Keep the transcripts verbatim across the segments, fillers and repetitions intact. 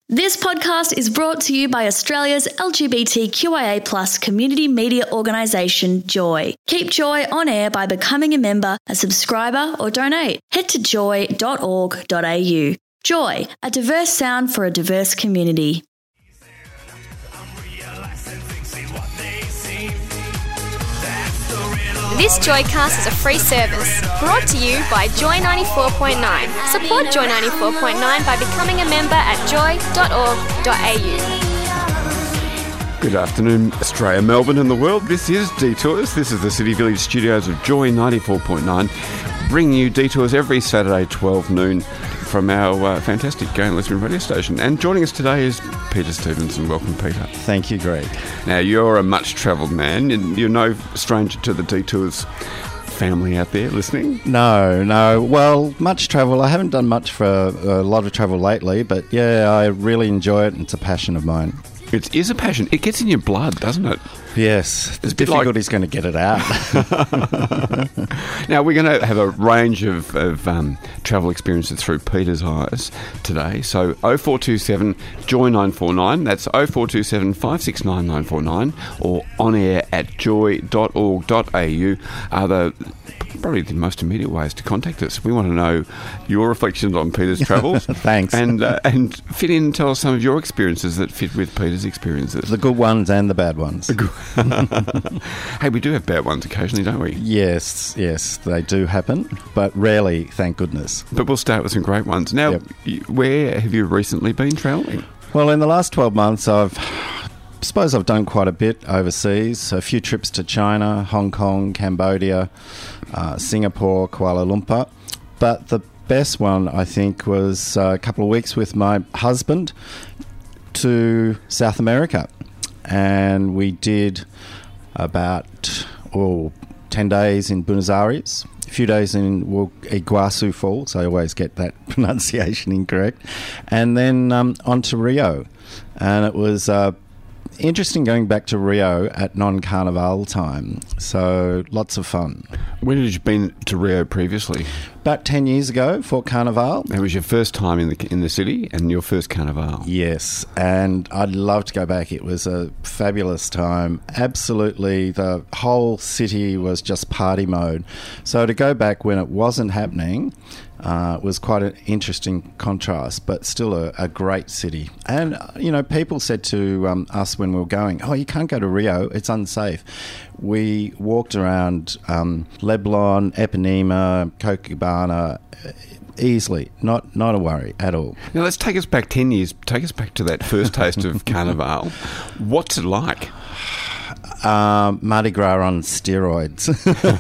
This podcast is brought to you by Australia's L G B T Q I A plus community media organisation, Joy. Keep Joy on air by becoming a member, a subscriber or donate. Head to joy dot org dot a u. Joy, a diverse sound for a diverse community. This Joycast is a free service brought to you by Joy ninety-four point nine. Support Joy ninety-four point nine by becoming a member at joy dot org dot a u. Good afternoon, Australia, Melbourne and the world. This is Detours. This is the City Village studios of Joy ninety-four point nine, bringing you Detours every Saturday, twelve noon, from our uh, fantastic gay and lesbian radio station. And joining us today is Peter Stevenson. Welcome, Peter. Thank you, Greg. Now, you're a much-travelled man, and you're no stranger to the Detours family out there listening. No, no. Well, much travel. I haven't done much for a, a lot of travel lately, but yeah, I really enjoy it, and it's a passion of mine. It is a passion. It gets in your blood, doesn't it? Yes. The difficulty is going to get it out. Now, we're going to have a range of, of um, travel experiences through Peter's eyes today. So oh four two seven joy nine four nine, that's oh four two seven five six nine nine four nine, or on air at joy dot org dot a u are the probably the most immediate ways to contact us. We want to know your reflections on Peter's travels. Thanks. And uh, and fit in and tell us some of your experiences that fit with Peter's experiences. The good ones and the bad ones. The good Hey, we do have bad ones occasionally, don't we? Yes, yes, they do happen, but rarely, thank goodness. But we'll start with some great ones. Now, Yep. y- where have you recently been travelling? Well, in the last twelve months, I've... I suppose I've done quite a bit overseas, a few trips to China, Hong Kong, Cambodia, uh, Singapore, Kuala Lumpur. But the best one, I think, was uh, a couple of weeks with my husband to South America. And we did about oh, ten days in Buenos Aires, a few days in well, Iguazu Falls. I always get that pronunciation incorrect. And then um, on to Rio. And it was... Uh, Interesting going back to Rio at non-Carnival time, so lots of fun. When had you been to Rio previously? About ten years ago for Carnival. That was your first time in the in the city and your first Carnival. Yes, and I'd love to go back. It was a fabulous time. Absolutely, the whole city was just party mode. So to go back when it wasn't happening uh, was quite an interesting contrast, but still a, a great city. And, you know, people said to um, us when we were going, oh, you can't go to Rio, it's unsafe. We walked around um, Leblon, Ipanema, Copacabana, easily, not not a worry at all. Now let's take us back ten years. Take us back to that first taste of Carnival. What's it like? Um, Mardi Gras on steroids.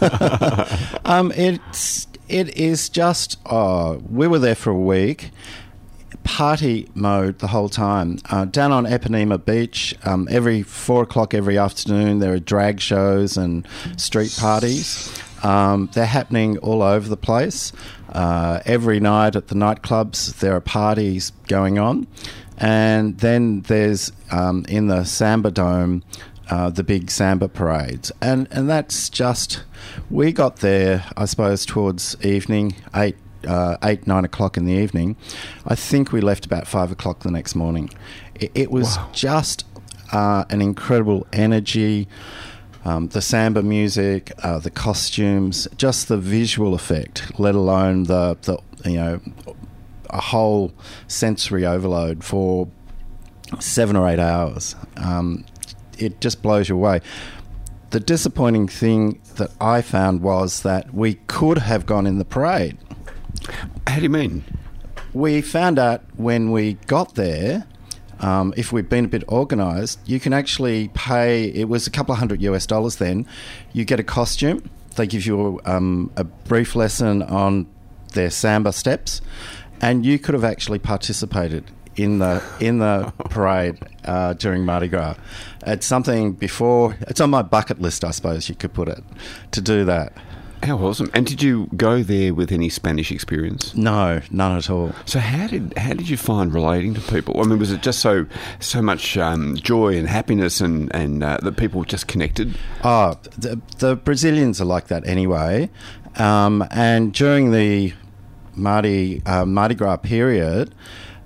um, it's it is just. Oh, we were there for a week. Party mode the whole time. Uh, down on Ipanema Beach, um, every four o'clock every afternoon, there are drag shows and street parties. Um, they're happening all over the place. Uh, every night at the nightclubs, there are parties going on. And then there's, um, in the Samba Dome, uh, the big Samba parades. And, and that's just... We got there, I suppose, towards evening, eight Uh, eight, nine o'clock in the evening. I think we left about five o'clock the next morning. It, it was Wow. just uh, an incredible energy, um, the samba music, uh, the costumes, just the visual effect, let alone the, the you know, a whole sensory overload for seven or eight hours. Um, it just blows you away. The disappointing thing that I found was that we could have gone in the parade. How do you mean? We found out when we got there, um, if we'd been a bit organised, you can actually pay, it was a couple of hundred US dollars then, you get a costume, they give you um, a brief lesson on their samba steps, and you could have actually participated in the in the parade uh, during Mardi Gras. It's something before, it's on my bucket list, I suppose you could put it, to do that. How awesome! And did you go there with any Spanish experience? No, none at all. So how did how did you find relating to people? I mean, was it just so so much um, joy and happiness, and and uh, that people just connected? Oh, the, the Brazilians are like that anyway. Um, and during the Mardi uh, Mardi Gras period,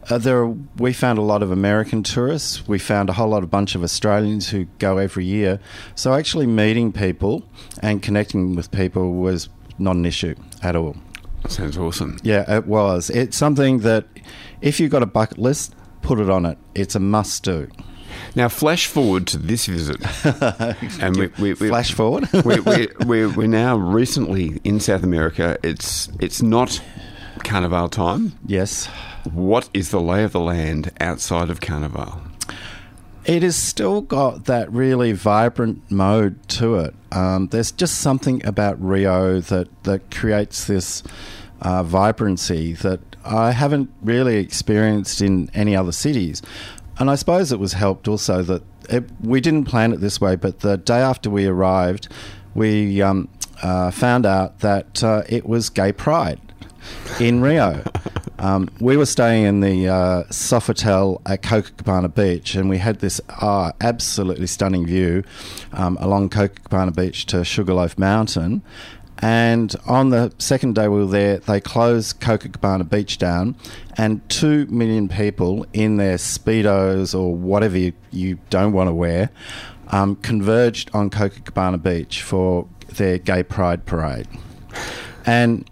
Uh, there are, we found a lot of American tourists. We found a whole lot of bunch of Australians who go every year. So actually meeting people and connecting with people was not an issue at all. Sounds awesome. Yeah, it was. It's something that if you've got a bucket list, put it on it. It's a must-do. Now, flash forward to this visit. and we, we, we, Flash forward? we, we, we, we're now recently in South America. It's, it's not Carnival time. Yes. What is the lay of the land outside of Carnival? It has still got that really vibrant mode to it. Um, there's just something about Rio that, that creates this uh, vibrancy that I haven't really experienced in any other cities. And I suppose it was helped also that it, we didn't plan it this way, but the day after we arrived, we um, uh, found out that uh, it was Gay Pride in Rio. Um, we were staying in the uh, Sofitel at Copacabana Beach, and we had this uh, absolutely stunning view um, along Copacabana Beach to Sugarloaf Mountain. And on the second day we were there, they closed Copacabana Beach down, and two million people in their Speedos or whatever you, you don't want to wear um, converged on Copacabana Beach for their Gay Pride parade. And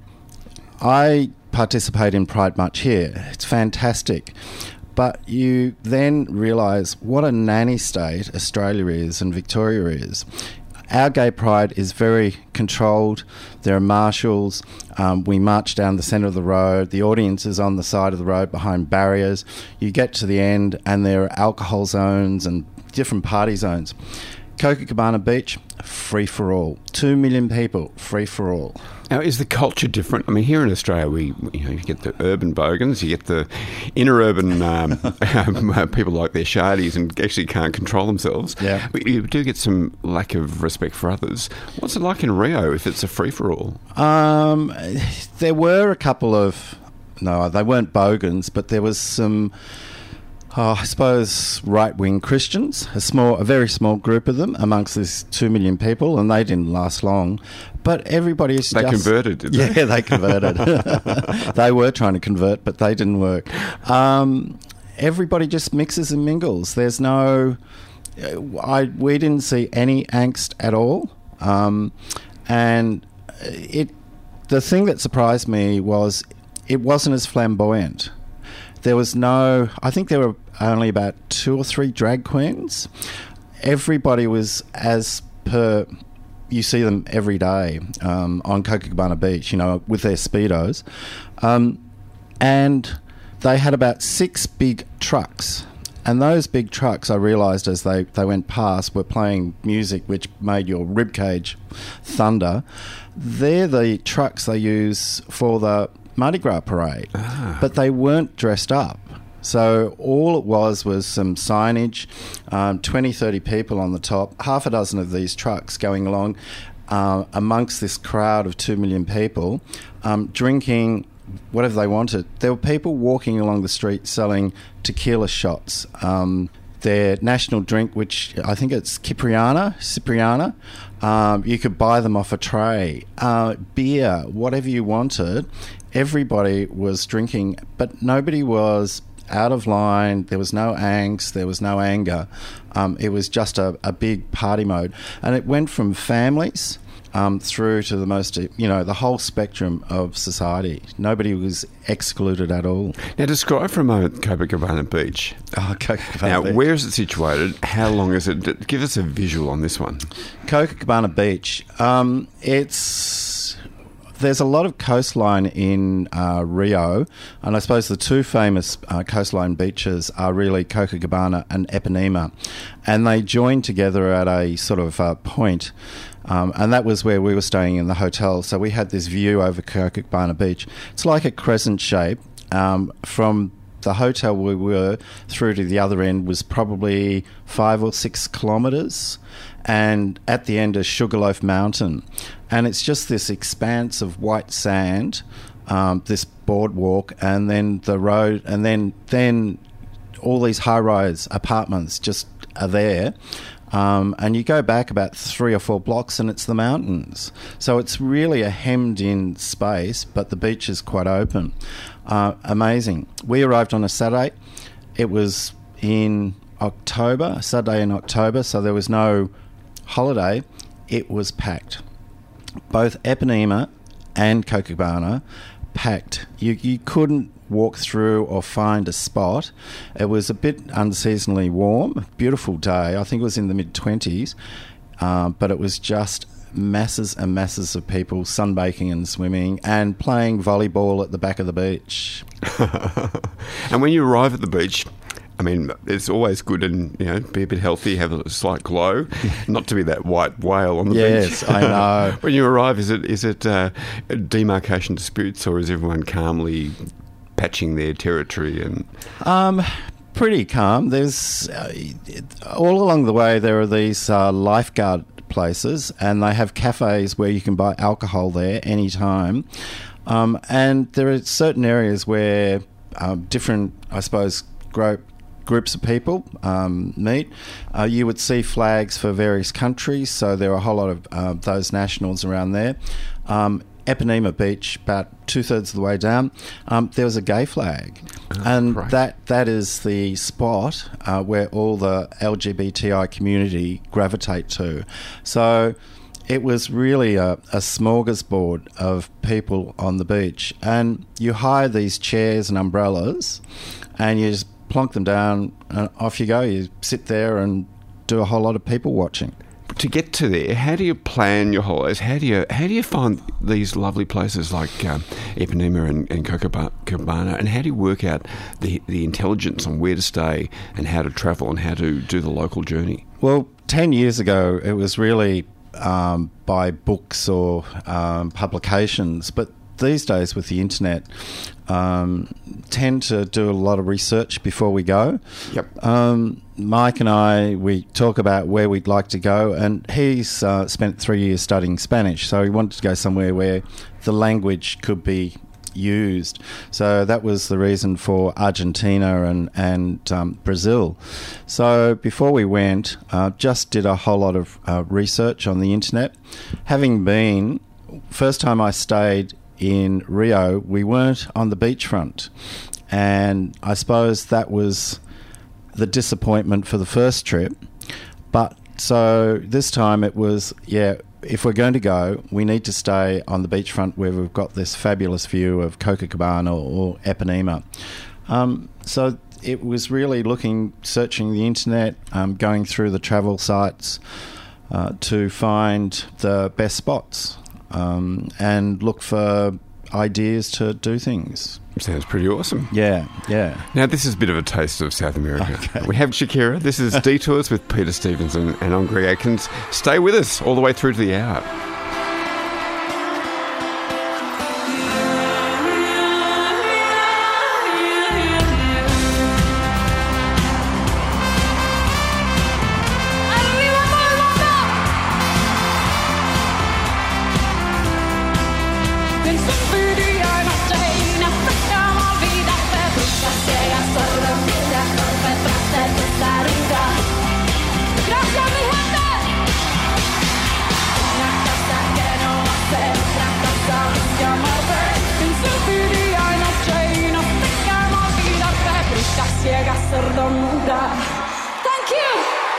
I participate in Pride March here. It's fantastic. But you then realise what a nanny state Australia is and Victoria is. Our Gay Pride is very controlled. There are marshals. Um, we march down the centre of the road. The audience is on the side of the road behind barriers. You get to the end and there are alcohol zones and different party zones. Copacabana Beach, free for all. Two million people, free for all. Now, is the culture different? I mean, here in Australia, we you know you get the urban bogans, you get the inner urban um, people like their shardies and actually can't control themselves. Yeah. But you do get some lack of respect for others. What's it like in Rio if it's a free for all? Um, there were a couple of no, they weren't bogans, but there was some. Oh, I suppose right-wing Christians, a small, a very small group of them amongst these two million people, and they didn't last long. But everybody is they just... converted, did they? Yeah, they converted. They were trying to convert, but they didn't work. Um, everybody just mixes and mingles. There's no... I we didn't see any angst at all. Um, and it the thing that surprised me was it wasn't as flamboyant. There was no... I think there were only about two or three drag queens. Everybody was as per... You see them every day um, on Copacabana Beach, you know, with their Speedos. Um, and they had about six big trucks. And those big trucks, I realised as they, they went past, were playing music which made your ribcage thunder. They're the trucks they use for the Mardi Gras parade, ah. But they weren't dressed up. So all it was was some signage, um, twenty, thirty people on the top, half a dozen of these trucks going along uh, amongst this crowd of two million people, um, drinking whatever they wanted. There were people walking along the street selling tequila shots. Um, their national drink, which I think it's Cipriana, Cipriana, um, you could buy them off a tray. Uh, beer, whatever you wanted. Everybody was drinking, but nobody was out of line. There was no angst. There was no anger. Um, it was just a, a big party mode. And it went from families um, through to the most, you know, the whole spectrum of society. Nobody was excluded at all. Now, describe for a moment Copacabana Beach. Oh, Copacabana now, Beach. Where is it situated? How long is it? Give us a visual on this one. Copacabana Beach. Um, it's... There's a lot of coastline in uh, Rio, and I suppose the two famous uh, coastline beaches are really Copacabana and Ipanema, and they join together at a sort of uh, point, um, and that was where we were staying in the hotel. So we had this view over Copacabana Beach. It's like a crescent shape. Um, from the hotel we were through to the other end was probably five or six kilometres, and at the end is Sugarloaf Mountain. And it's just this expanse of white sand, um, this boardwalk, and then the road, and then then all these high-rise apartments just are there. Um, and you go back about three or four blocks and it's the mountains. So it's really a hemmed-in space, but the beach is quite open. Uh, amazing. We arrived on a Saturday. It was in October, Saturday in October, so there was no holiday. It was packed. Both Ipanema and Copacabana packed. You you couldn't walk through or find a spot. It was a bit unseasonably warm. Beautiful day. I think it was in the mid-twenties, uh, but it was just masses and masses of people sunbaking and swimming and playing volleyball at the back of the beach. And when you arrive at the beach, I mean, it's always good and, you know, be a bit healthy, have a slight glow, not to be that white whale on the yes, beach. Yes, I know. When you arrive, is it is it uh, demarcation disputes, or is everyone calmly patching their territory? And um, pretty calm. There's uh, all along the way there are these uh, lifeguard places, and they have cafes where you can buy alcohol there anytime. Um, and there are certain areas where um, different, I suppose, gro- groups of people um, meet. Uh, you would see flags for various countries, so there are a whole lot of uh, those nationals around there. Um, Ipanema Beach, about two-thirds of the way down, um, there was a gay flag. Oh, and great. that that is the spot uh, where all the L G B T I community gravitate to. So it was really a, a smorgasbord of people on the beach. And you hire these chairs and umbrellas, and you just plonk them down, and off you go. You sit there and do a whole lot of people watching. To get to there, how do you plan your holidays? How do you how do you find these lovely places like um, Ipanema and, and Copacabana, and how do you work out the, the intelligence on where to stay and how to travel and how to do the local journey? Well, ten years ago, it was really um, by books or um, publications, but these days with the internet, um, tend to do a lot of research before we go. Yep. Um, Mike and I, we talk about where we'd like to go, and he's uh, spent three years studying Spanish, so he wanted to go somewhere where the language could be used. So that was the reason for Argentina and, and um, Brazil. So before we went, uh, just did a whole lot of uh, research on the internet. Having been, first time I stayed in Rio, we weren't on the beachfront, and I suppose that was the disappointment for the first trip. But so this time it was, yeah, if we're going to go, we need to stay on the beachfront where we've got this fabulous view of Copacabana or Ipanema. Um, so it was really looking, searching the internet, um, going through the travel sites uh, to find the best spots. Um, and look for ideas to do things. Sounds pretty awesome. Yeah, yeah. Now, this is a bit of a taste of South America. Okay. We have Shakira. This is Detours with Peter Stevenson, and I'm Greg Atkins. Stay with us all the way through to the hour. Thank you.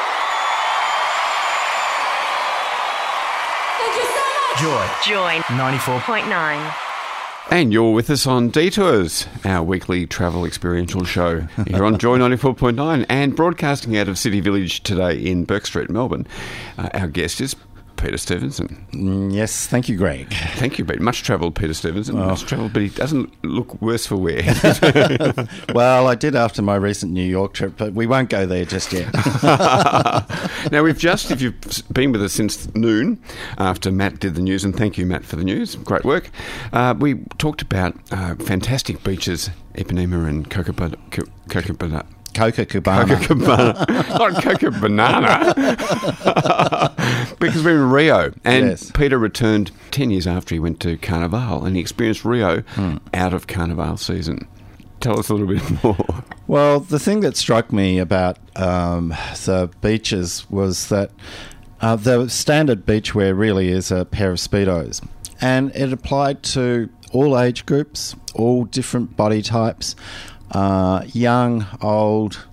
Thank you so much. Joy. Joy ninety-four point nine. And you're with us on Detours, our weekly travel experiential show here on Joy ninety-four point nine, and broadcasting out of City Village today in Burke Street, Melbourne. Uh, our guest is Peter Stevenson. Mm, yes, thank you, Greg. Thank you, Peter. Much travelled, Peter Stevenson. Oh. Much travelled, but he doesn't look worse for wear. Well, I did after my recent New York trip, but we won't go there just yet. Now, we've just, if you've been with us since noon, after Matt did the news, and thank you, Matt, for the news. Great work. Uh, we talked about uh, fantastic beaches, Ipanema and Copacabana. Copacabana. Copacabana. Copacabana. Not Coca Banana. Because we're in Rio. And Yes. Peter returned ten years after he went to Carnival, and he experienced Rio Hmm. out of Carnival season. Tell us a little bit more. Well, the thing that struck me about um, the beaches was that uh, the standard beachwear really is a pair of Speedos. and it applied to all age groups, all different body types, uh, young, old.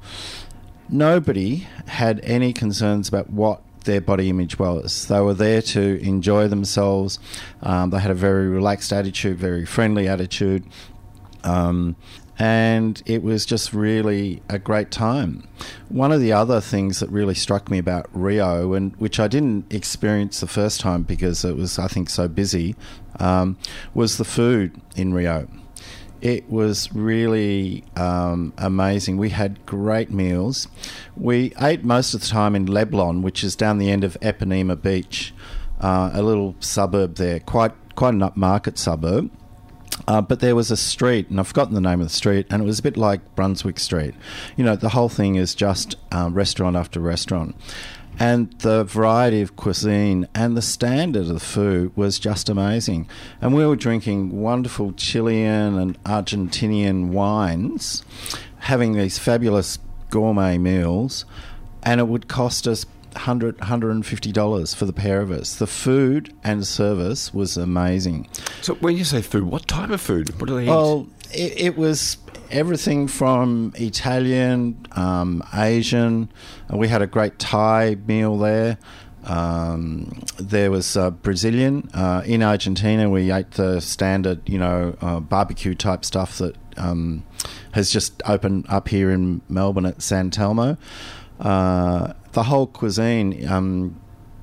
Nobody had any concerns about what their body image was. They were there to enjoy themselves. Um, they had a very relaxed attitude, very friendly attitude. Um, and it was just really a great time. One of the other things that really struck me about Rio, and which I didn't experience the first time because it was, I think, so busy, um, was the food in Rio. It was really um, amazing. We had great meals. We ate most of the time in Leblon, which is down the end of Ipanema Beach, uh, a little suburb there, quite quite an upmarket suburb. Uh, but there was a street, and I've forgotten the name of the street, and it was a bit like Brunswick Street. You know, the whole thing is just uh, restaurant after restaurant. And the variety of cuisine and the standard of the food was just amazing. And we were drinking wonderful Chilean and Argentinian wines, having these fabulous gourmet meals, and it would cost us one hundred dollars, one hundred fifty dollars for the pair of us. The food and service was amazing. So when you say food, what type of food? What do they eat? Well, it, it was everything from Italian, um, Asian. We had a great Thai meal there. Um, there was uh, Brazilian. Uh, in Argentina, we ate the standard, you know, uh, barbecue type stuff that um, has just opened up here in Melbourne at San Telmo. Uh, the whole cuisine, um,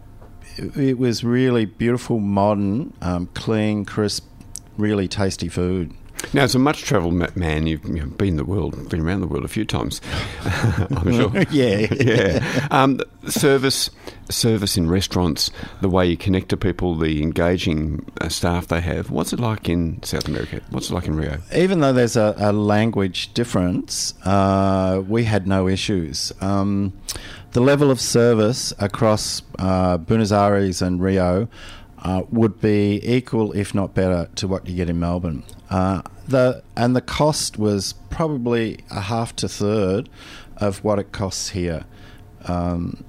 it, it was really beautiful, modern, um, clean, crisp, really tasty food. Now, as a much-travelled man, you've, you've been the world, been around the world a few times, I'm sure. yeah, yeah. Um, service, service in restaurants, the way you connect to people, the engaging uh, staff they have. What's it like in South America? What's it like in Rio? Even though there's a, a language difference, uh, we had no issues. Um, the level of service across uh, Buenos Aires and Rio Uh, would be equal, if not better, to what you get in Melbourne. Uh, the and the cost was probably a half to third of what it costs here. Um,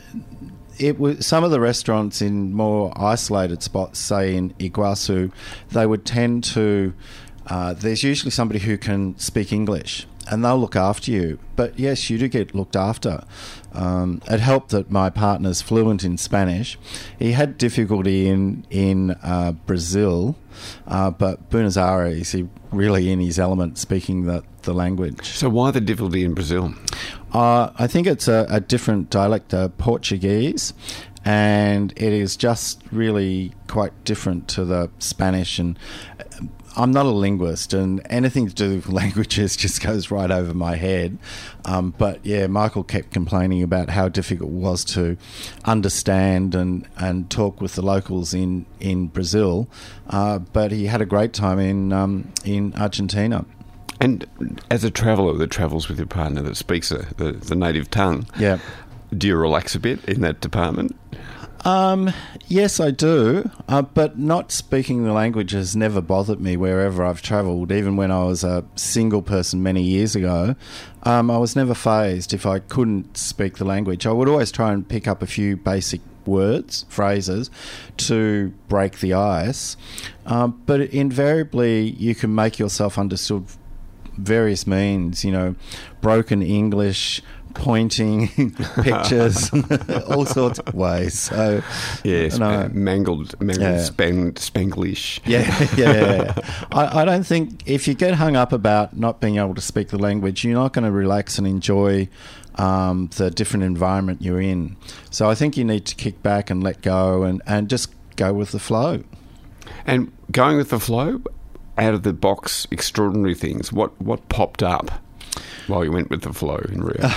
it was some of the restaurants in more isolated spots, say in Iguazu, they would tend to. Uh, there's usually somebody who can speak English, and they'll look after you. But yes, you do get looked after. Um, it helped that my partner's fluent in Spanish. He had difficulty in in uh, Brazil, uh, but Buenos Aires, he really in his element speaking the, the language. So why the difficulty in Brazil? Uh, I think it's a, a different dialect, uh, Portuguese, and it is just really quite different to the Spanish. And I'm not a linguist, and anything to do with languages just goes right over my head. Um, but yeah, Michael kept complaining about how difficult it was to understand and, and talk with the locals in in Brazil. Uh, but he had a great time in um, in Argentina. And as a traveller that travels with your partner that speaks a, the, the native tongue, yeah, do you relax a bit in that department? Um, yes, I do, uh, but not speaking the language has never bothered me wherever I've travelled. Even when I was a single person many years ago, um, I was never fazed if I couldn't speak the language. I would always try and pick up a few basic words, phrases, to break the ice, um, but invariably you can make yourself understood various means, you know, broken English, pointing, pictures, all sorts of ways. So, yes, no, mangled, mangled yeah. span, Spanglish. Yeah, yeah. I, I don't think if you get hung up about not being able to speak the language, you're not going to relax and enjoy um, the different environment you're in. So I think you need to kick back and let go and, and just go with the flow. And going with the flow, out of the box, extraordinary things. What what popped up while you went with the flow in Rio?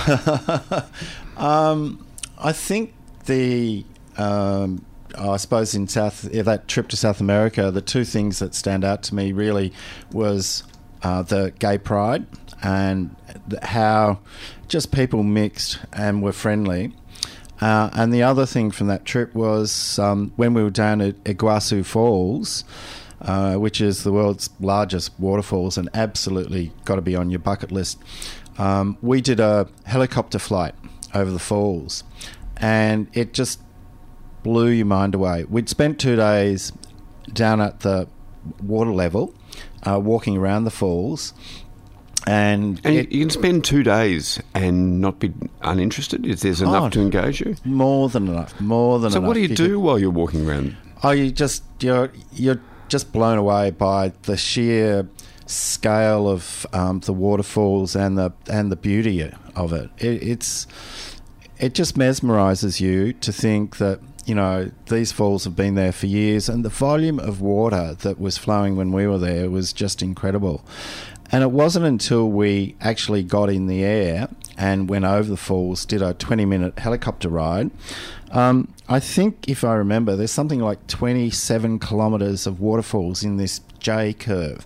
um, I think the, um, I suppose in South, yeah, that trip to South America, the two things that stand out to me really was uh, the gay pride and how just people mixed and were friendly. Uh, and the other thing from that trip was um, when we were down at Iguazu Falls, Uh, which is the world's largest waterfalls and absolutely got to be on your bucket list. Um, we did a helicopter flight over the falls, and it just blew your mind away. We'd spent two days down at the water level, uh, walking around the falls. And, and it, you can spend two days and not be uninterested? Is there enough oh, to engage you? More than enough. More than so enough. what do you, you do could, while you're walking around? Oh, you just you're you're just blown away by the sheer scale of um, the waterfalls and the and the beauty of it. it. It's it just mesmerises you to think that, you know, these falls have been there for years, and the volume of water that was flowing when we were there was just incredible. And it wasn't until we actually got in the air and went over the falls, did a twenty-minute helicopter ride. Um, I think, if I remember, there's something like twenty-seven kilometres of waterfalls in this J curve,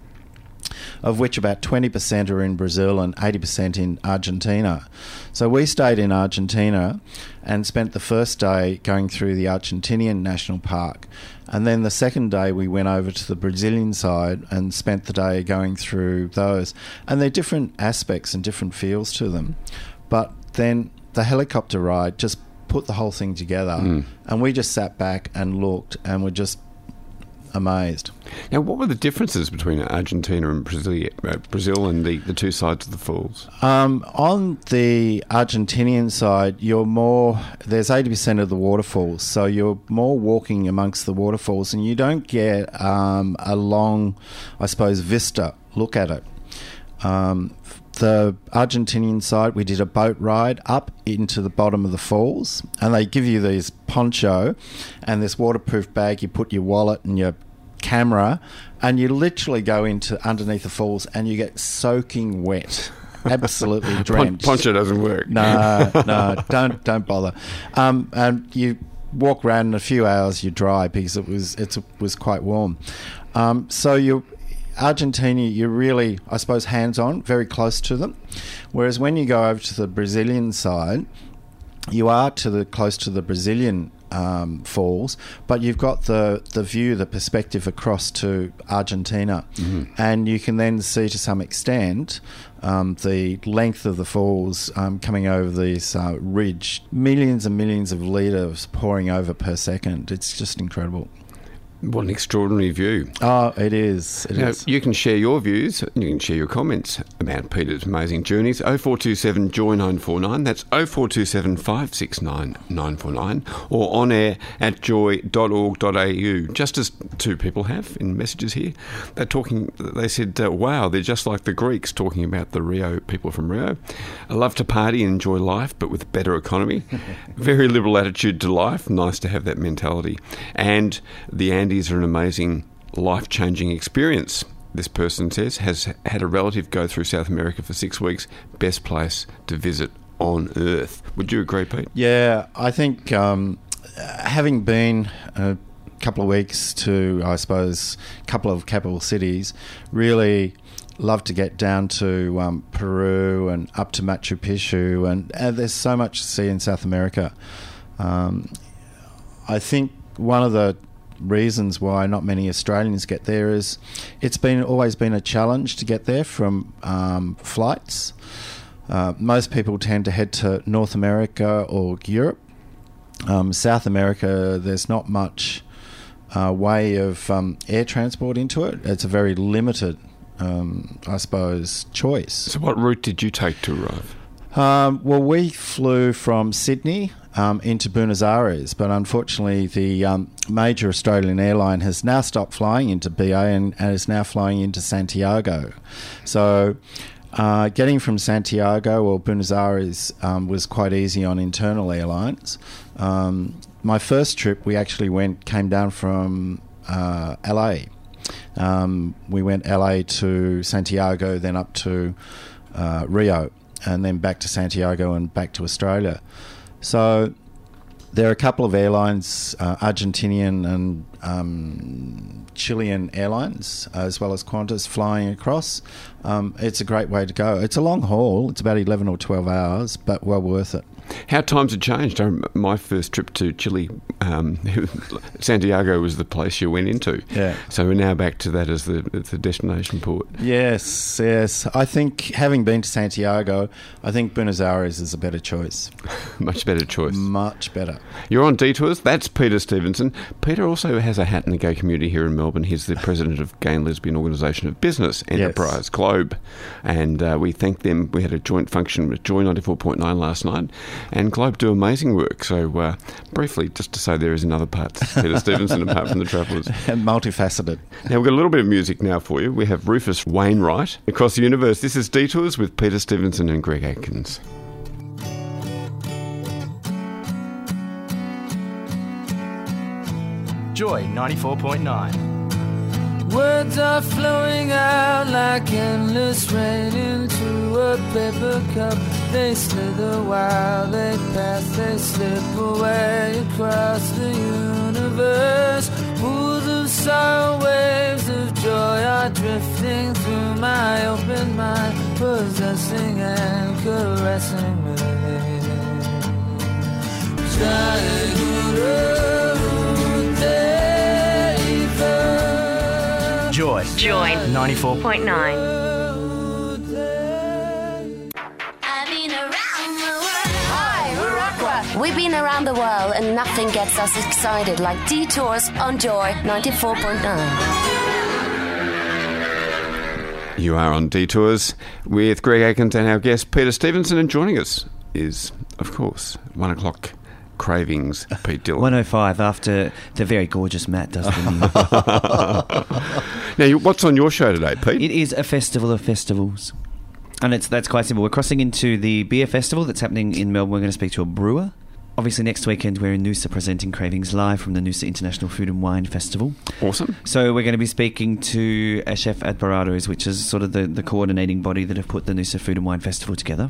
of which about twenty percent are in Brazil and eighty percent in Argentina. So we stayed in Argentina and spent the first day going through the Argentinian National Park. And then the second day we went over to the Brazilian side and spent the day going through those. And they're different aspects and different feels to them. But then the helicopter ride just put the whole thing together. Mm. And we just sat back and looked and were just amazed. Now, what were the differences between Argentina and Brazil, uh, Brazil and the, the two sides of the falls? Um, on the Argentinian side, you're more, there's eighty percent of the waterfalls, so you're more walking amongst the waterfalls, and you don't get um, a long, I suppose, vista look at it. Um, the Argentinian side, we did a boat ride up into the bottom of the falls, and they give you these poncho and this waterproof bag. You put your wallet and your camera, and you literally go into underneath the falls, and you get soaking wet, absolutely drenched. Poncho doesn't work. No, no, don't don't bother. Um, and you walk around in a few hours, you're dry because it was it was quite warm. Um, so you. Argentina, you're really, I suppose, hands-on, very close to them. Whereas when you go over to the Brazilian side, you are to the close to the Brazilian um, falls, but you've got the, the view, the perspective across to Argentina. Mm-hmm. And you can then see to some extent um, the length of the falls um, coming over this uh, ridge. Millions and millions of litres pouring over per second. It's just incredible. What an extraordinary view. Oh, it is. It now, is. You can share your views, you can share your comments about Peter's amazing journeys. oh four two seven joy nine four nine, that's oh four two seven, five six nine, nine four nine, or on air at joy dot org dot a u. Just as two people have in messages here. They're talking, they said, uh, wow, they're just like the Greeks talking about the Rio, people from Rio. I love to party and enjoy life, but with better economy. Very liberal attitude to life. Nice to have that mentality. And the Andes are an amazing, life-changing experience. This person says, has had a relative go through South America for six weeks. Best place to visit on earth. Would you agree, Pete? Yeah, I think um, having been a couple of weeks to, I suppose, a couple of capital cities, really love to get down to um, Peru and up to Machu Picchu, and, and there's so much to see in South America. Um, I think one of the reasons why not many Australians get there is it's been always been a challenge to get there from um, flights. Uh, most people tend to head to North America or Europe. Um, South America, there's not much uh, way of um, air transport into it. It's a very limited, um, I suppose, choice. So what route did you take to arrive? Um, well, we flew from Sydney um, into Buenos Aires, but unfortunately the um, major Australian airline has now stopped flying into B A and, and is now flying into Santiago. So uh, getting from Santiago or Buenos Aires um, was quite easy on internal airlines. Um, my first trip, we actually went came down from uh, L A. Um, we went L A to Santiago, then up to uh, Rio, and then back to Santiago and back to Australia. So there are a couple of airlines, uh, Argentinian and um, Chilean airlines, as well as Qantas, flying across. Um, it's a great way to go. It's a long haul. It's about eleven or twelve hours, but well worth it. How times have changed. I remember my first trip to Chile, um, Santiago was the place you went into. Yeah. So we're now back to that as the, the destination port. Yes, yes. I think, having been to Santiago, I think Buenos Aires is a better choice. Much better choice. Much better. You're on Detours. That's Peter Stevenson. Peter also has wears a hat in the gay community here in Melbourne. He's the president of Gay and Lesbian Organisation of Business Enterprise, yes. Globe. And uh, we thank them. We had a joint function with Joy ninety-four point nine last night, and Globe do amazing work. So uh, briefly, just to say there is another part to Peter Stevenson apart from the Travellers. And multifaceted. Now, we've got a little bit of music now for you. We have Rufus Wainwright, Across the Universe. This is Detours with Peter Stevenson and Greg Atkins. Joy ninety-four point nine. Words are flowing out like endless rain into a paper cup. They slither while they pass, they slip away across the universe. Pools of sorrow, waves of joy are drifting through my open mind, possessing and caressing me. Joy. Joy ninety-four point nine. We've been around the world and nothing gets us excited like Detours on Joy ninety-four point nine. You are on Detours with Greg Atkins and our guest Peter Stevenson, and joining us is, of course, one o'clock Cravings, Pete Dillon. one oh five after the very gorgeous Matt does the news. Now, you- what's on your show today, Pete? It is a festival of festivals. And it's that's quite simple. We're crossing into the beer festival that's happening in Melbourne. We're going to speak to a brewer. Obviously, next weekend we're in Noosa presenting Cravings live from the Noosa International Food and Wine Festival. Awesome. So we're going to be speaking to a chef at Barados, which is sort of the, the coordinating body that have put the Noosa Food and Wine Festival together.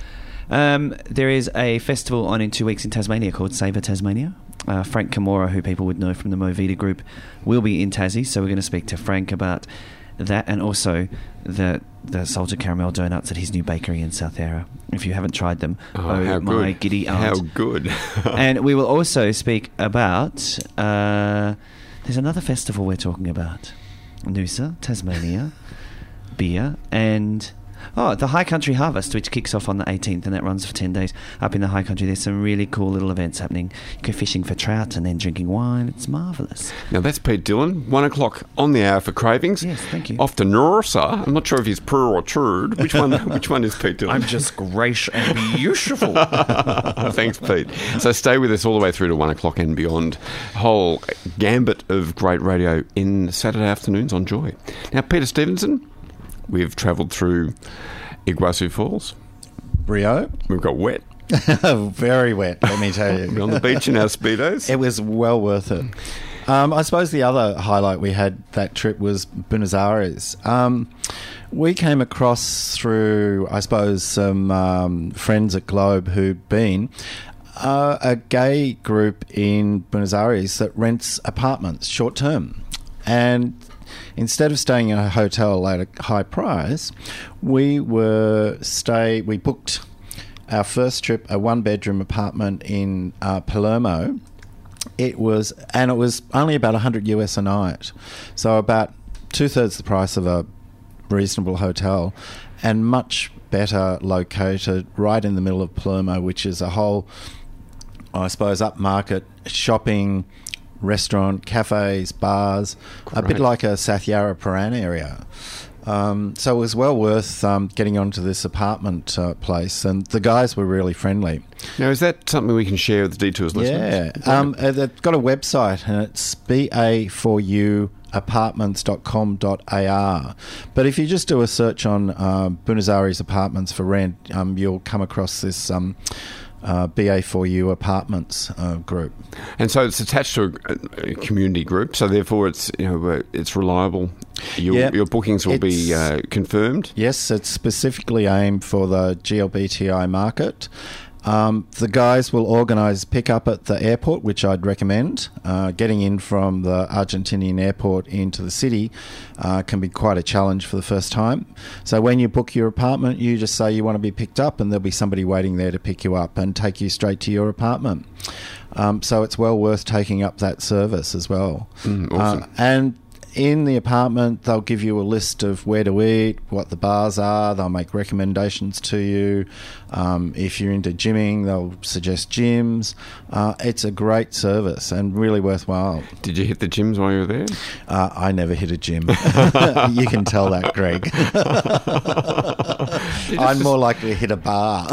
Um, there is a festival on in two weeks in Tasmania called Savour Tasmania. Uh, Frank Camora, who people would know from the Movida Group, will be in Tassie. So we're going to speak to Frank about that, and also the the salted caramel donuts at his new bakery in South Yarra. If you haven't tried them, Oh, oh, how my good. giddy aunt. How good. And we will also speak about uh, there's another festival we're talking about. Noosa, Tasmania, beer, and oh, the High Country Harvest, which kicks off on the eighteenth, and that runs for ten days up in the High Country. There's some really cool little events happening. You go fishing for trout and then drinking wine. It's marvellous. Now, that's Pete Dillon. One o'clock on the hour for Cravings. Yes, thank you. Off to Noosa. I'm not sure if he's purr or churred. Which one Which one is Pete Dillon? I'm just gracious and beautiful. Thanks, Pete. So stay with us all the way through to one o'clock and beyond. Whole gambit of great radio in Saturday afternoons on Joy. Now, Peter Stevenson, we've travelled through Iguazu Falls. Brio. We've got wet. Very wet, let me tell We're you. on the beach in our Speedos. It was well worth it. Um, I suppose the other highlight we had that trip was Buenos Aires. Um, we came across through, I suppose, some um, friends at Globe who'd been uh, a gay group in Buenos Aires that rents apartments short term. And instead of staying in a hotel at a high price, we were stay. We booked our first trip, a one-bedroom apartment in uh, Palermo. It was, and it was only about one hundred US a night, so about two-thirds the price of a reasonable hotel, and much better located right in the middle of Palermo, which is a whole, I suppose, upmarket shopping, restaurant, cafes, bars, a bit Great. like a South Yarra Paran area. Um, so it was well worth um, getting onto this apartment uh, place, and the guys were really friendly. Now, is that something we can share with the Detours listeners? Yeah, um, uh, they've got a website, and it's B A four U apartments dot com dot A R. But if you just do a search on uh, Buenos Aires apartments for rent, um, you'll come across this um, uh, B A four U apartments uh, group. And so it's attached to a, a community group, so therefore it's you know uh, it's reliable. Your, Yep. your bookings will be It's- uh, confirmed. Yes, it's specifically aimed for the G L B T I market. Um, the guys will organise pick-up at the airport, which I'd recommend. Uh, getting in from the Argentinian airport into the city uh, can be quite a challenge for the first time. So when you book your apartment, you just say you want to be picked up, and there'll be somebody waiting there to pick you up and take you straight to your apartment. Um, so it's well worth taking up that service as well. Mm, awesome. Uh, and in the apartment, they'll give you a list of where to eat, what the bars are. They'll make recommendations to you. Um, if you're into gymming, they'll suggest gyms. Uh, it's a great service and really worthwhile. Did you hit the gyms while you were there? Uh, I never hit a gym. You can tell that, Greg. I'm more likely to hit a bar.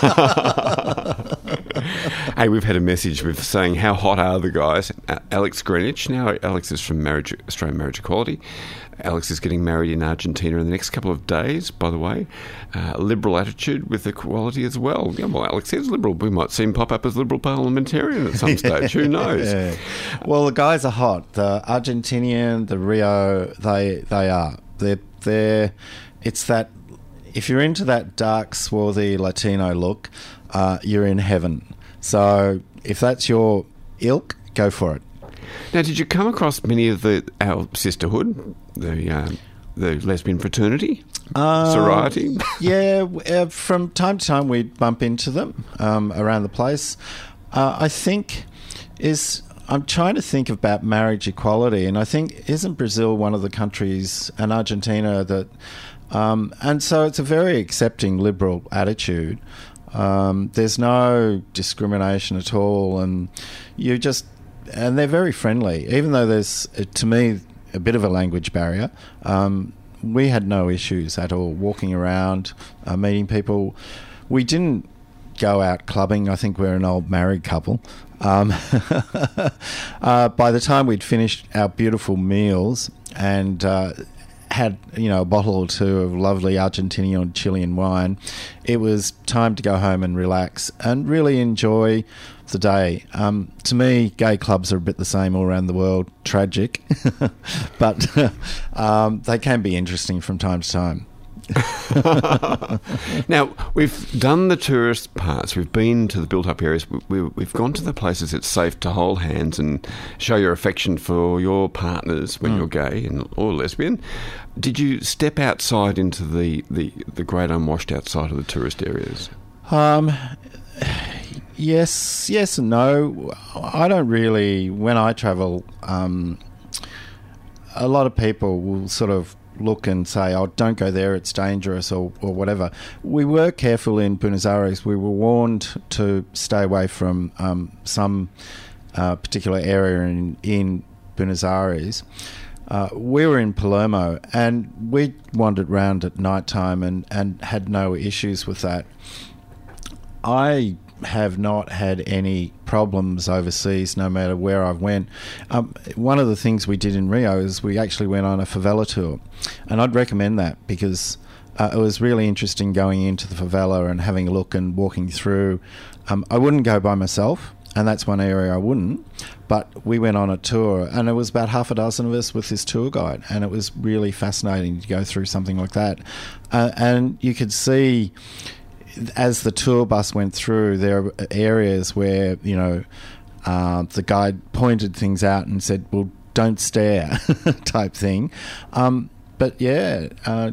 Hey, we've had a message with saying, how hot are the guys? Uh, Alex Greenwich. Now, Alex is from Marriage, Australian Marriage Equality. Alex is getting married in Argentina in the next couple of days, by the way. Uh, liberal attitude with equality as well. Yeah, well, Alex is liberal. We might see him pop up as liberal parliamentarian at some stage. Who knows? Yeah. Well, the guys are hot. The Argentinian, the Rio, they they are. They're, they're, it's that, if you're into that dark, swarthy Latino look, uh, you're in heaven. So if that's your ilk, go for it. Now, did you come across many of the our sisterhood, the uh, the lesbian fraternity, uh, sorority? Yeah, uh, from time to time we'd bump into them um, around the place. Uh, I think is I'm trying to think about marriage equality, and I think isn't Brazil one of the countries, and Argentina that, um, and so it's a very accepting liberal attitude. Um, there's no discrimination at all, and you just. And they're very friendly, even though there's, to me, a bit of a language barrier. Um, we had no issues at all walking around, uh, meeting people. We didn't go out clubbing. I think we're an old married couple. Um, uh, by the time we'd finished our beautiful meals and uh, had, you know, a bottle or two of lovely Argentinian or Chilean wine, it was time to go home and relax and really enjoy the day. Um, to me, gay clubs are a bit the same all around the world. Tragic. But um, they can be interesting from time to time. Now, we've done the tourist parts. We've been to the built-up areas. We, we, we've gone to the places it's safe to hold hands and show your affection for your partners when mm. you're gay and or lesbian. Did you step outside into the, the, the great unwashed outside of the tourist areas? Um... Yes, yes and no. I don't really, when I travel, um, a lot of people will sort of look and say, oh, don't go there, it's dangerous or, or whatever. We were careful in Buenos Aires. We were warned to stay away from um, some uh, particular area in, in Buenos Aires. Uh, we were in Palermo and we wandered around at night time and, and had no issues with that. I have not had any problems overseas, no matter where I went. Um, one of the things we did in Rio is we actually went on a favela tour, and I'd recommend that because uh, it was really interesting going into the favela and having a look and walking through. Um, I wouldn't go by myself, and that's one area I wouldn't, but we went on a tour, and it was about half a dozen of us with this tour guide, and it was really fascinating to go through something like that. Uh, and you could see, as the tour bus went through, there were areas where, you know, uh, the guide pointed things out and said, well, don't stare type thing. Um, but, yeah, uh,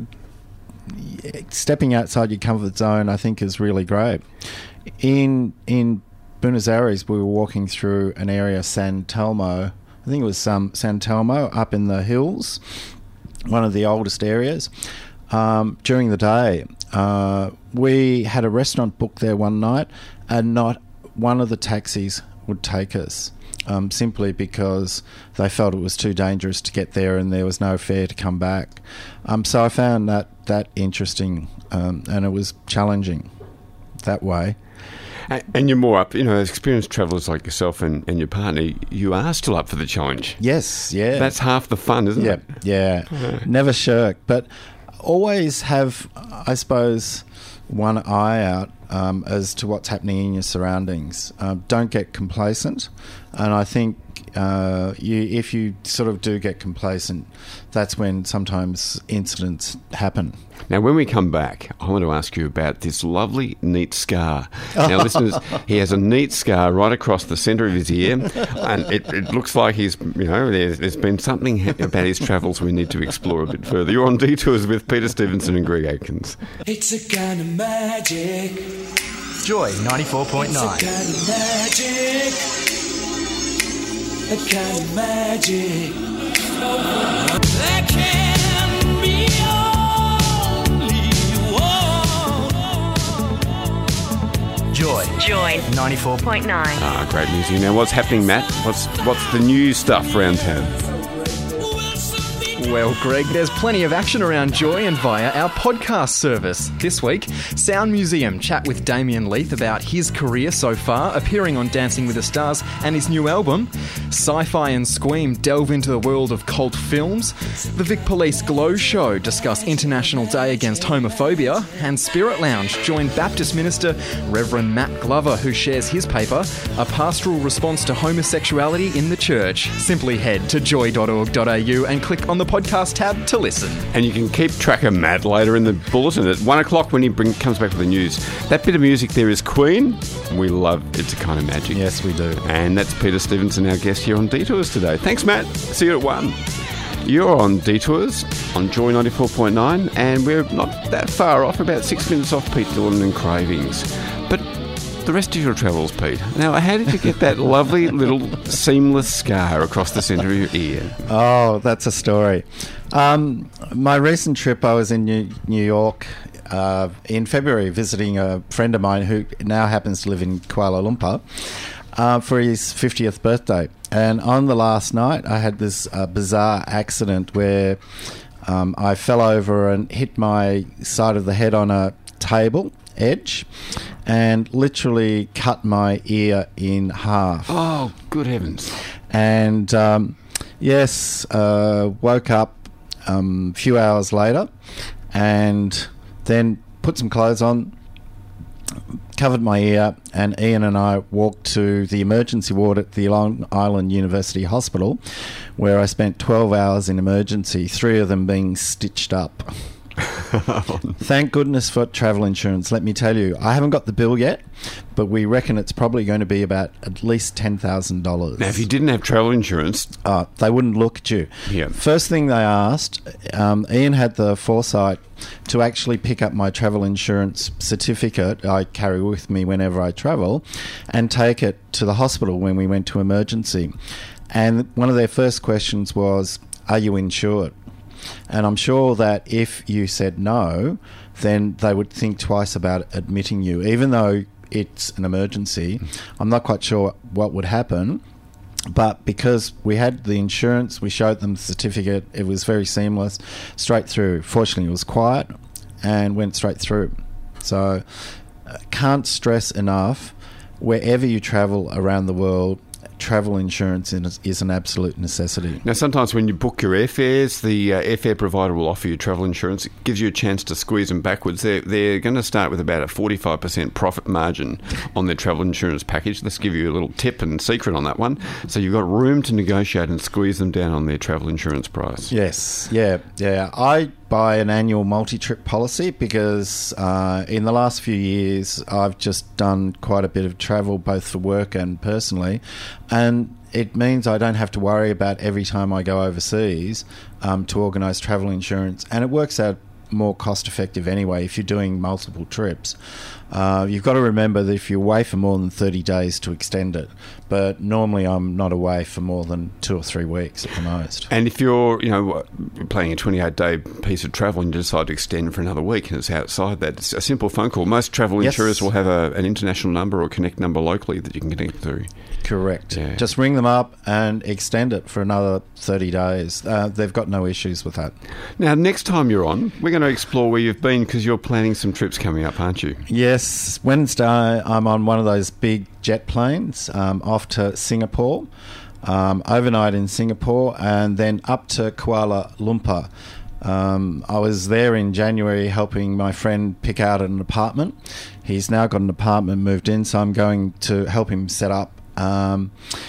stepping outside your comfort zone, I think, is really great. In in Buenos Aires, we were walking through an area, San Telmo. I think it was um, San Telmo, up in the hills, one of the oldest areas. Um, during the day, uh, we had a restaurant booked there one night, and not one of the taxis would take us, um, simply because they felt it was too dangerous to get there and there was no fare to come back. Um, so I found that, that interesting, um, and it was challenging that way. And you're more up, you know, as experienced travellers like yourself and, and your partner, you are still up for the challenge. Yes, yeah. That's half the fun, isn't yeah, it? Yeah, yeah. Never shirk. But always have, I suppose, one eye out um, as to what's happening in your surroundings. Um, don't get complacent. And I think uh, you, if you sort of do get complacent, that's when sometimes incidents happen. Now, when we come back, I want to ask you about this lovely, neat scar. Now, listeners, he has a neat scar right across the centre of his ear, and it, it looks like he's, you know, there's, there's been something about his travels we need to explore a bit further. You're on Detours with Peter Stevenson and Greg Atkins. It's a kind of magic. Joy ninety-four point nine. It's a kind of magic. A kind of magic. There can be only one. Joy. Joy ninety-four point nine. Ah, great music. Now, what's happening, Matt? What's what's the new stuff around town? Well, Greg, there's plenty of action around Joy and via our podcast service. This week, Sound Museum chat with Damien Leith about his career so far, appearing on Dancing with the Stars and his new album. Sci-Fi and Squeam delve into the world of cult films. The Vic Police Glow Show discuss International Day Against Homophobia. And Spirit Lounge join Baptist minister Reverend Matt Glover, who shares his paper, A Pastoral Response to Homosexuality in the Church. Simply head to joy dot org dot a u and click on the podcast tab to listen. And you can keep track of Matt later in the bulletin at one o'clock when he bring, comes back with the news. That bit of music there is Queen. We love It's a Kind of Magic. Yes, we do. And that's Peter Stevenson, our guest here on Detours today. Thanks, Matt. See you at one. You're on Detours on Joy ninety-four point nine, and we're not that far off, about six minutes off Pete Dillon and Cravings. But the rest of your travels, Pete. Now, how did you get that lovely little seamless scar across the centre of your ear? Oh, that's a story. Um, my recent trip, I was in New, New York uh, in February visiting a friend of mine who now happens to live in Kuala Lumpur uh, for his fiftieth birthday. And on the last night, I had this uh, bizarre accident where um, I fell over and hit my side of the head on a table edge and literally cut my ear in half. Oh, good heavens. And um, yes, uh, woke up um, a few hours later and then put some clothes on, covered my ear, and Ian and I walked to the emergency ward at the Long Island University Hospital, where I spent twelve hours in emergency, three of them being stitched up. Thank goodness for travel insurance. Let me tell you, I haven't got the bill yet, but we reckon it's probably going to be about at least ten thousand dollars. Now, if you didn't have travel insurance... Uh, they wouldn't look at you. Yeah. First thing they asked, um, Ian had the foresight to actually pick up my travel insurance certificate I carry with me whenever I travel and take it to the hospital when we went to emergency. And one of their first questions was, are you insured? And I'm sure that if you said no, then they would think twice about admitting you. Even though it's an emergency, I'm not quite sure what would happen. But because we had the insurance, we showed them the certificate, it was very seamless, straight through. Fortunately, it was quiet and went straight through. So uh, can't stress enough, wherever you travel around the world, travel insurance is, is an absolute necessity. Now, sometimes when you book your airfares, the uh, airfare provider will offer you travel insurance. It gives you a chance to squeeze them backwards. They're, they're going to start with about a forty-five percent profit margin on their travel insurance package. Let's give you a little tip and secret on that one. So you've got room to negotiate and squeeze them down on their travel insurance price. Yes, yeah, yeah. I buy an annual multi-trip policy because uh, in the last few years I've just done quite a bit of travel, both for work and personally, and it means I don't have to worry about every time I go overseas um, to organise travel insurance, and it works out more cost effective anyway if you're doing multiple trips. Uh, you've got to remember that if you're away for more than thirty days to extend it, but normally I'm not away for more than two or three weeks at the most. And if you're, you know, planning a twenty-eight day piece of travel and you decide to extend for another week and it's outside that, it's a simple phone call. Most travel Yes. insurers will have a, an international number or connect number locally that you can connect through. Correct. Yeah. Just ring them up and extend it for another thirty days. Uh, they've got no issues with that. Now, next time you're on, we're going to explore where you've been because you're planning some trips coming up, aren't you? Yes, Wednesday I'm on one of those big jet planes um, off to Singapore, um, overnight in Singapore, and then up to Kuala Lumpur. Um, I was there in January helping my friend pick out an apartment. He's now got an apartment moved in, so I'm going to help him set up um,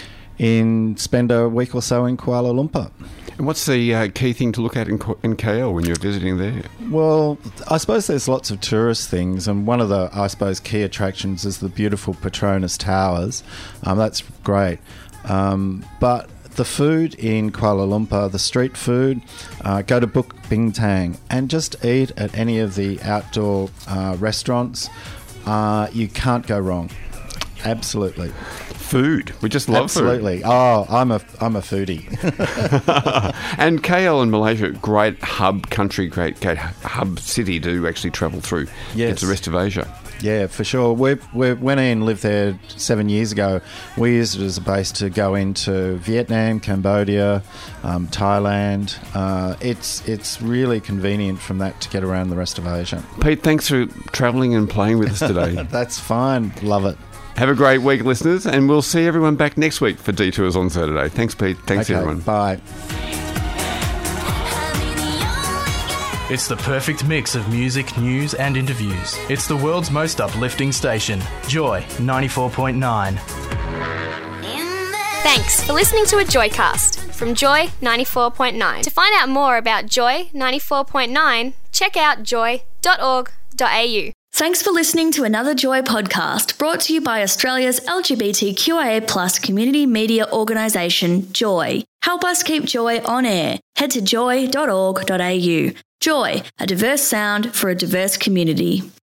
in spend a week or so in Kuala Lumpur. And what's the uh, key thing to look at in, in K L when you're visiting there? Well, I suppose there's lots of tourist things, and one of the, I suppose, key attractions is the beautiful Petronas Towers. Um, that's great. Um, but the food in Kuala Lumpur, the street food, uh, go to Bukit Bintang and just eat at any of the outdoor uh, restaurants. Uh, you can't go wrong. Absolutely. food. We just love Absolutely. food. Oh, I'm a I'm a foodie. And K L in Malaysia, great hub country, great, great hub city to actually travel through. Yes. It's the rest of Asia. Yeah, for sure. We we went in, lived there seven years ago. We used it as a base to go into Vietnam, Cambodia, um, Thailand. Uh, it's it's really convenient from that to get around the rest of Asia. Pete, thanks for travelling and playing with us today. That's fine. Love it. Have a great week, listeners, and we'll see everyone back next week for Detours on Saturday. Thanks, Pete. Thanks, Okay, everyone. bye. It's the perfect mix of music, news and interviews. It's the world's most uplifting station. Joy ninety-four point nine. Thanks for listening to a Joycast from Joy ninety-four point nine. To find out more about Joy ninety-four point nine, check out joy dot org dot a u. Thanks for listening to another Joy podcast brought to you by Australia's L G B T Q I A plus community media organisation, Joy. Help us keep Joy on air. Head to joy dot org dot a u. Joy, a diverse sound for a diverse community.